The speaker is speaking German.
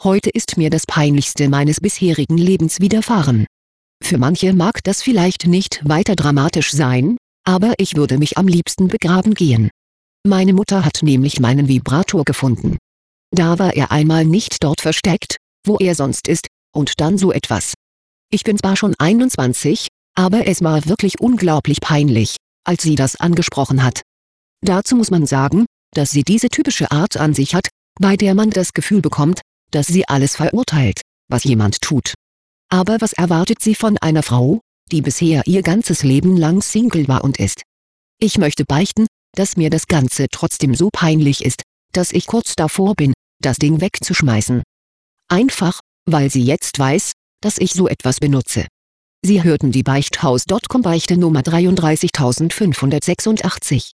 Heute ist mir das Peinlichste meines bisherigen Lebens widerfahren. Für manche mag das vielleicht nicht weiter dramatisch sein, aber ich würde mich am liebsten begraben gehen. Meine Mutter hat nämlich meinen Vibrator gefunden. Da war er einmal nicht dort versteckt, wo er sonst ist, und dann so etwas. Ich bin zwar schon 21, aber es war wirklich unglaublich peinlich, als sie das angesprochen hat. Dazu muss man sagen, dass sie diese typische Art an sich hat, bei der man das Gefühl bekommt, dass sie alles verurteilt, was jemand tut. Aber was erwartet sie von einer Frau, die bisher ihr ganzes Leben lang Single war und ist? Ich möchte beichten, dass mir das Ganze trotzdem so peinlich ist, dass ich kurz davor bin, das Ding wegzuschmeißen. Einfach, weil sie jetzt weiß, dass ich so etwas benutze. Sie hörten die Beichthaus.com Beichte Nummer 33586.